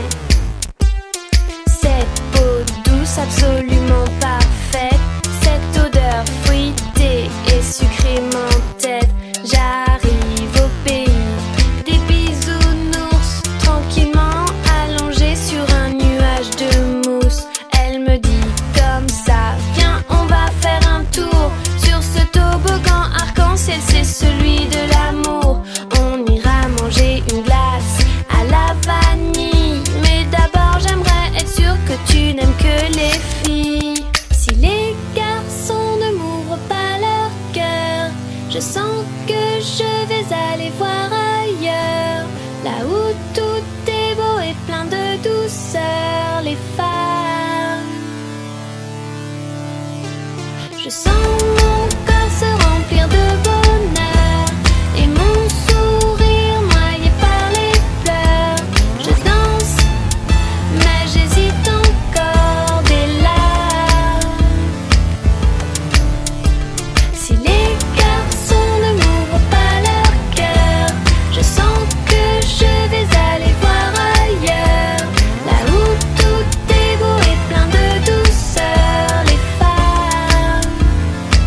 Cette peau douce absolument parfaite, cette odeur fruitée et sucrée m'entête. J'arrive au pays des bisounours, tranquillement allongée sur un nuage de mousse. Elle me dit comme ça, viens on va faire un tour sur ce toboggan arc-en-ciel, c'est celui de l'amour. On ira manger une glace à la vanille, mais d'abord j'aimerais être sûre que tu n'aimes que les filles. Si les garçons ne m'ouvrent pas leur cœur, je sens que je vais aller voir ailleurs, là où tout est beau et plein de douceur. Les femmes, je sens mon corps se remplir de bonheur et mon sourire noyé par les pleurs. Je danse, mais j'hésite encore, des larmes. Si les garçons ne m'ouvrent pas leur cœur, je sens que je vais aller voir ailleurs, là où tout est beau et plein de douceur. Les femmes,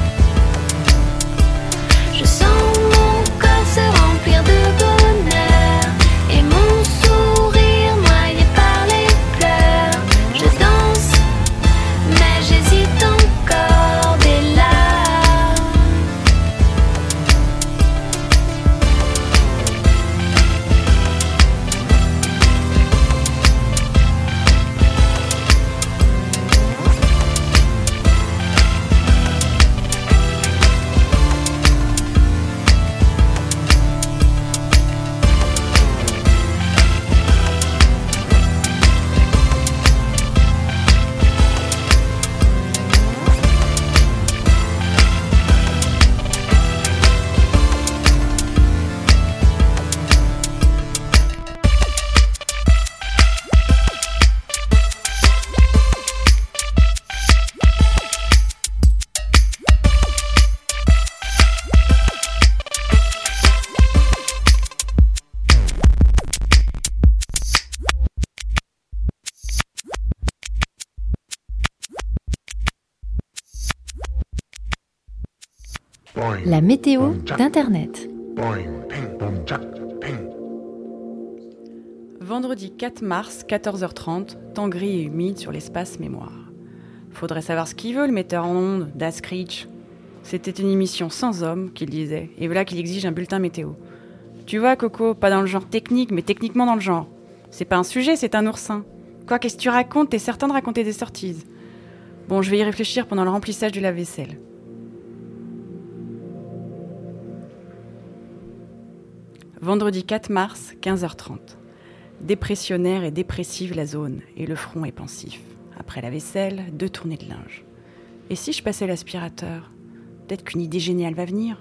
La météo d'Internet. Vendredi quatre mars, quatorze heures trente, temps gris et humide sur l'espace mémoire. Faudrait savoir ce qu'il veut, le metteur en ondes, Das Creech. C'était une émission sans homme, qu'il disait, et voilà qu'il exige un bulletin météo. Tu vois, Coco, pas dans le genre technique, mais techniquement dans le genre. C'est pas un sujet, c'est un oursin. Quoi, qu'est-ce que tu racontes? T'es certain de raconter des sorties. Bon, je vais y réfléchir pendant le remplissage du lave-vaisselle. Vendredi quatre mars, quinze heures trente. Dépressionnaire et dépressive la zone, et le front est pensif. Après la vaisselle, deux tournées de linge. Et si je passais l'aspirateur? Peut-être qu'une idée géniale va venir.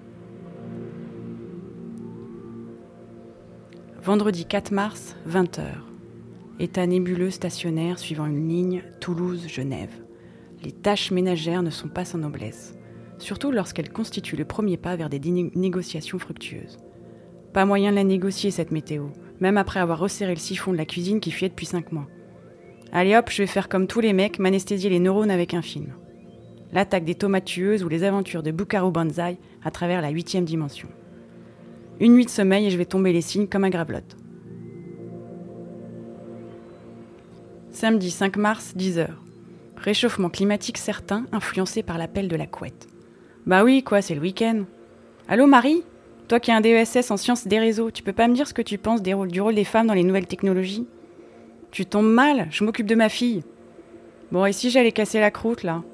Vendredi quatre mars, vingt heures. État nébuleux stationnaire suivant une ligne Toulouse-Genève. Les tâches ménagères ne sont pas sans noblesse, surtout lorsqu'elles constituent le premier pas vers des dî- négociations fructueuses. Pas moyen de la négocier, cette météo, même après avoir resserré le siphon de la cuisine qui fuyait depuis cinq mois. Allez hop, je vais faire comme tous les mecs, m'anesthésier les neurones avec un film. L'attaque des tomates tueuses ou les aventures de Buckaroo Banzai à travers la huitième dimension. Une nuit de sommeil et je vais tomber les cygnes comme un gravelotte. Samedi cinq mars, dix heures. Réchauffement climatique certain, influencé par l'appel de la couette. Bah oui, quoi, c'est le week-end. Allô Marie? Toi qui as un D E S S en sciences des réseaux, tu peux pas me dire ce que tu penses des rôles, du rôle des femmes dans les nouvelles technologies? Tu tombes mal, je m'occupe de ma fille. Bon, et si j'allais casser la croûte, là?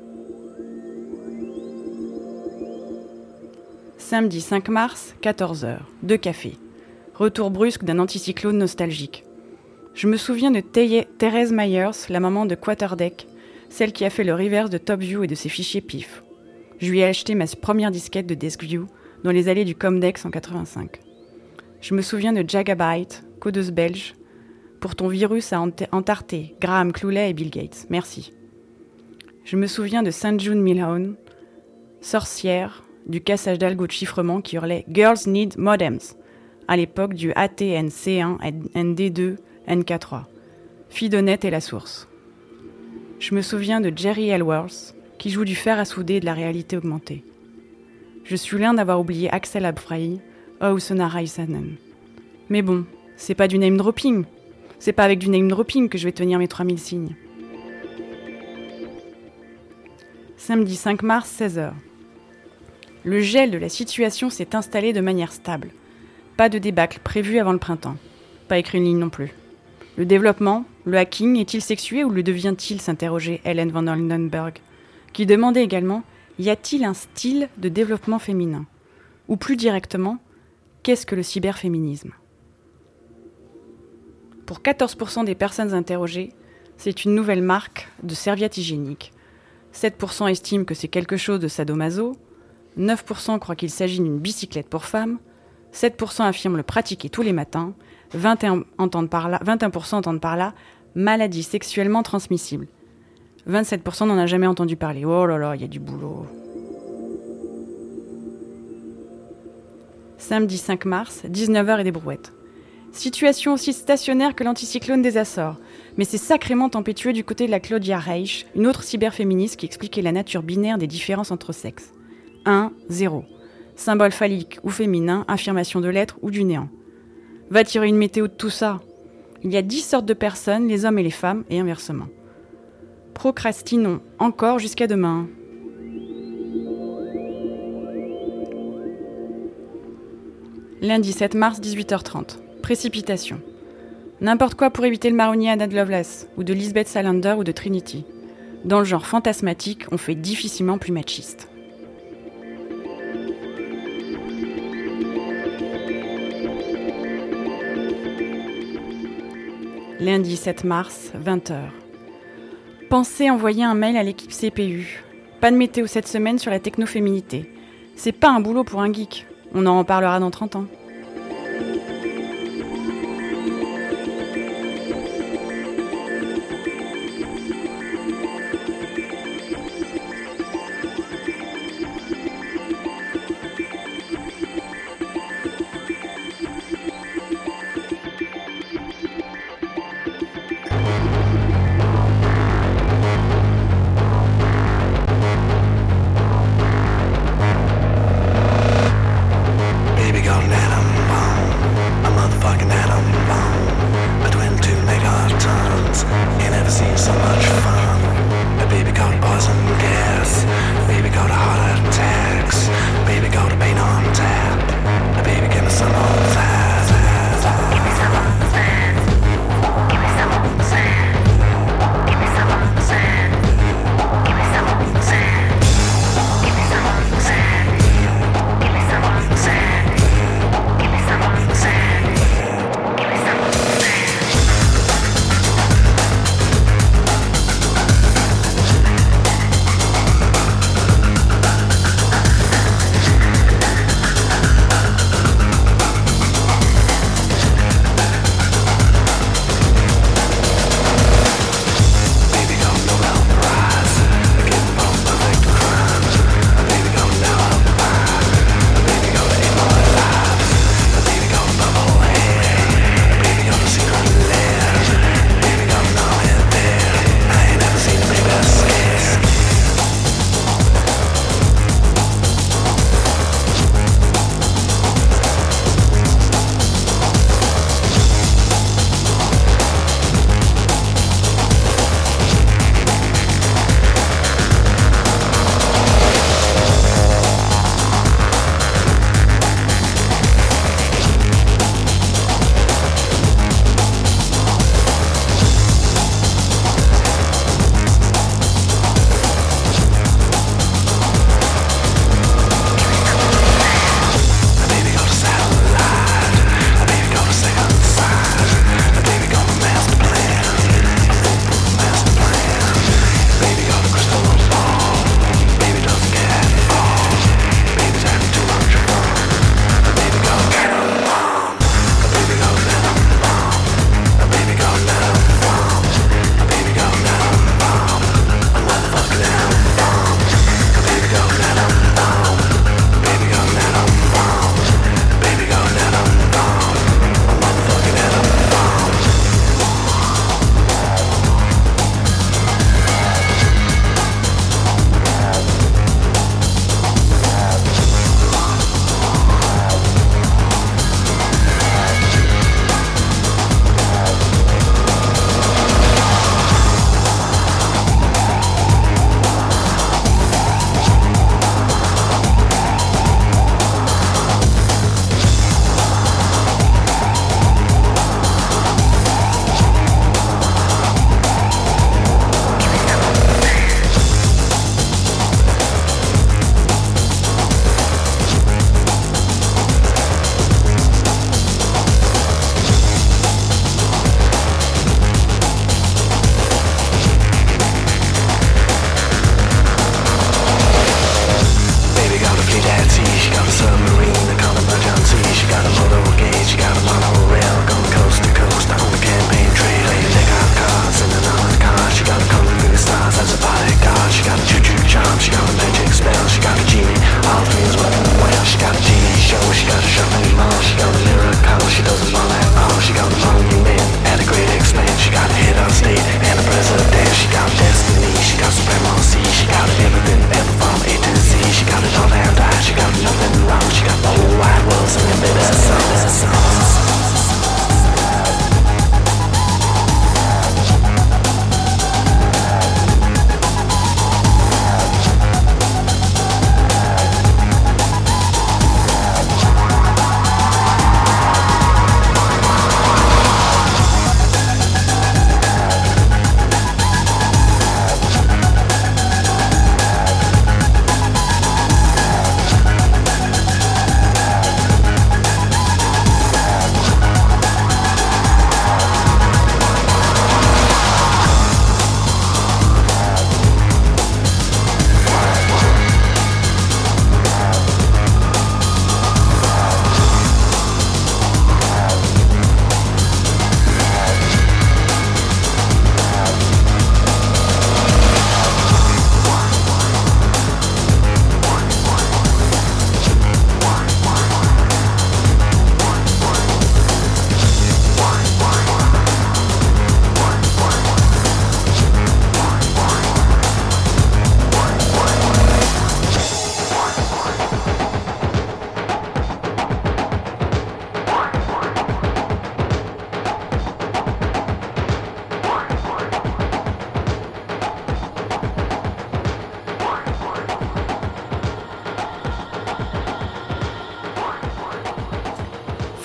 Samedi cinq mars, quatorze heures. Deux cafés. Retour brusque d'un anticyclone nostalgique. Je me souviens de Thé- Thérèse Myers, la maman de Quarterdeck, celle qui a fait le reverse de TopView et de ses fichiers P I F. Je lui ai acheté ma première disquette de DeskView dans les allées du Comdex en quatre-vingt-cinq. Je me souviens de Jagabyte, codeuse belge, pour ton virus à entarter, Graham Cloulet et Bill Gates. Merci. Je me souviens de Saint June Milhone, sorcière, du cassage d'algo de chiffrement qui hurlait « Girls need modems » à l'époque du A T N C un, N D deux, N K trois. Fidonet est la source. Je me souviens de Jerry Elworth, qui joue du fer à souder et de la réalité augmentée. Je suis l'un d'avoir oublié Axel Abfrei, Ousona Raisanen. Mais bon, c'est pas du name dropping. C'est pas avec du name dropping que je vais tenir mes trois mille signes. Samedi cinq mars, seize heures. Le gel de la situation s'est installé de manière stable. Pas de débâcle prévu avant le printemps. Pas écrit une ligne non plus. Le développement, le hacking, est-il sexué ou le devient-il, s'interrogeait Helen van der Lindenberg, qui demandait également « Y a-t-il un style de développement féminin ?» Ou plus directement, qu'est-ce que le cyberféminisme? Pour quatorze pour cent des personnes interrogées, c'est une nouvelle marque de serviettes hygiéniques. sept pour cent estiment que c'est quelque chose de sadomaso, neuf pour cent croient qu'il s'agit d'une bicyclette pour femmes, sept pour cent affirment le pratiquer tous les matins, vingt et un pour cent entendent par là, vingt et un pour cent entendent par là maladie sexuellement transmissible. vingt-sept pour cent n'en a jamais entendu parler. Oh là là, il y a du boulot. Samedi cinq mars, dix-neuf heures et des brouettes. Situation aussi stationnaire que l'anticyclone des Açores. Mais c'est sacrément tempétueux du côté de la Claudia Reich, une autre cyberféministe qui expliquait la nature binaire des différences entre sexes. un, zéro. Symbole phallique ou féminin, affirmation de l'être ou du néant. Va tirer une météo de tout ça. Il y a dix sortes de personnes, les hommes et les femmes, et inversement. Procrastinons encore jusqu'à demain. Lundi sept mars, dix-huit heures trente. Précipitation. N'importe quoi pour éviter le marronnier à Ned Lovelace, ou de Lisbeth Salander ou de Trinity. Dans le genre fantasmatique, on fait difficilement plus machiste. Lundi sept mars, vingt heures. Pensez envoyer un mail à l'équipe C P U. Pas de météo cette semaine sur la technoféminité. C'est pas un boulot pour un geek. On en reparlera dans trente ans.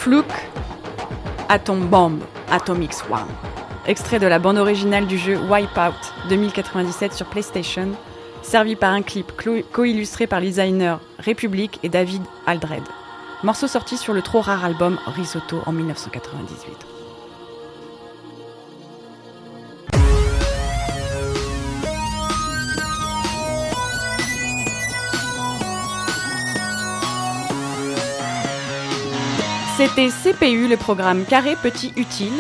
Fluke, Atom Bomb, Atomic Swarm. Extrait de la bande originale du jeu Wipeout deux mille quatre-vingt-dix-sept sur PlayStation, servi par un clip co-illustré par les designers Republic et David Aldred. Morceau sorti sur le trop rare album Risotto en dix-neuf cent quatre-vingt-dix-huit. C'était C P U, le programme carré petit utile.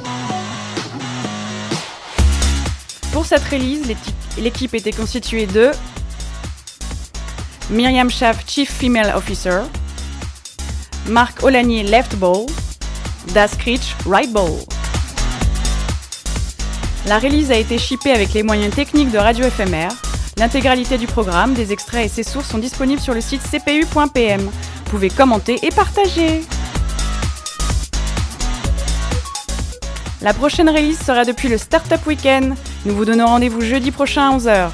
Pour cette release, l'équipe était constituée de Myriam Schaff, Chief Female Officer, Marc Olanier, Left Ball, Das Critch, Right Ball. La release a été shippée avec les moyens techniques de Radio F M R. L'intégralité du programme, des extraits et ses sources sont disponibles sur le site c p u point p m. Vous pouvez commenter et partager. La prochaine release sera depuis le Startup Weekend. Nous vous donnons rendez-vous jeudi prochain à onze heures.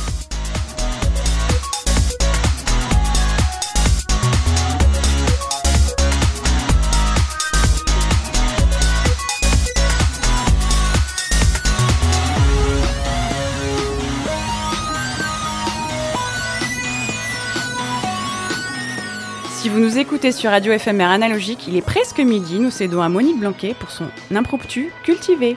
Si vous nous écoutez sur Radio F M R analogique, il est presque midi, nous cédons à Monique Blanquet pour son impromptu cultivé.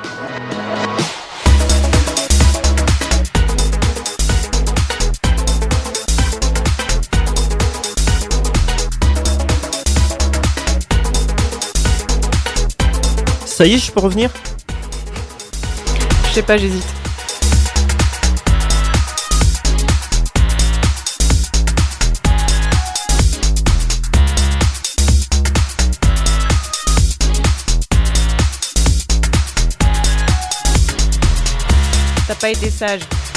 Ça y est, je peux revenir ? Je sais pas, j'hésite. T'as pas été sage.